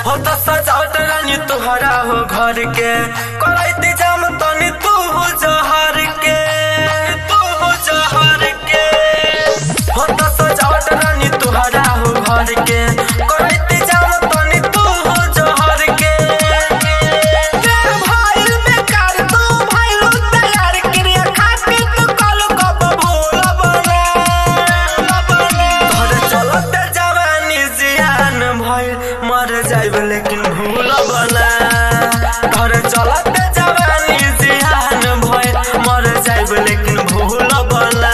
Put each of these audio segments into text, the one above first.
होता सजावट रानी तुहरा हो घर के करैते जाम तनी तू हो जहर के होता सजावट रानी तुहरा हो घर के करैते जाम तनी तू हो जहर के भाईल बेकार तू भाईलो तैयार क्रिया खाके तू कल कब भूल बने तोरे चलते जवानी जियान भइल मर जाइब लेकिन भूल बना तोरे चलते जवानी जियान भइल मर जाइब लेकिन भूल बना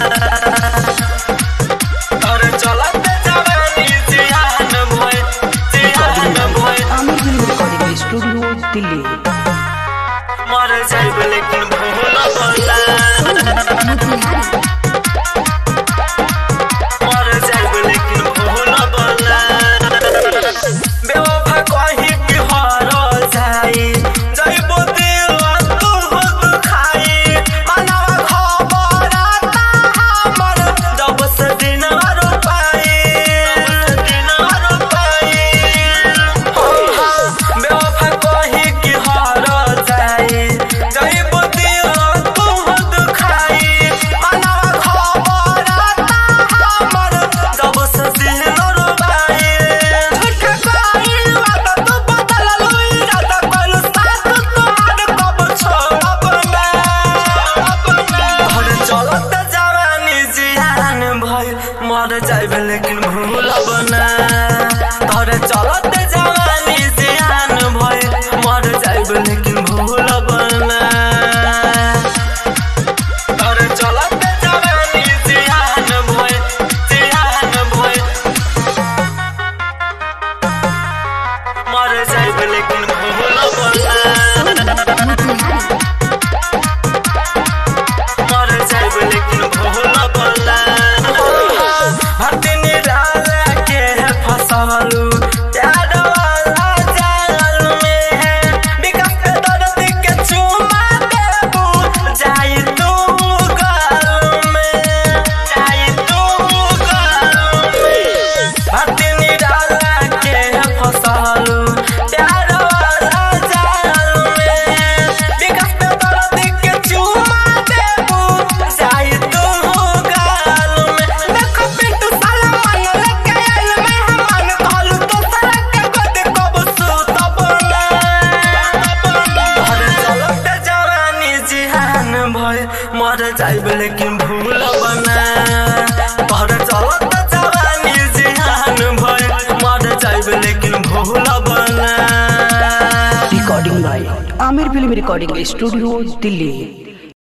तोरे चलते जवानी जियान भइल रिकॉर्डिंग स्टूडियो दिल्ली। मर जाइब लेकिन भूल बना मर जाइब लेकिन भूल बना बेवफा कहीं भी हर जाई जइबो दिल तू हो दुखाई मनवा खबर आता हमर जब से दिन रो पाई बेवफा कहीं की हर जाई जइबो दिल तू हो दुखाई मनवा खबर आता हमर जब से दिन रो पाई मर जाइब लेकिन भूल बना तोरे चलते जवानी जियान भइल मर जाइब लेकिन भूल बना तोरे चलते जवानी जियान भइल मर जाइब लेकिन भूल बना मर जाइब लेकिन भूल बना भर्ती निराला के है फसलू प्यार वाला जाल में है विकास पे दर्द के चुमा देबू जाई तू गाल में भर्ती निराला के है फसलू प्यार वाला जाल में विकास पे दर्द के चुमा देबू जाई तू गाल में देखो पिंटू साला मन लेके आइल में हमन कहलू तो सारा के गोदे कब सूत बना तोरे चलते जवानी जिहान भइल मर जाइब लेकिन भूल बना तोरे चलते जवानी जिहान भइल मर जाइब लेकिन भूल बना recording by Aamir film recording studio Delhi.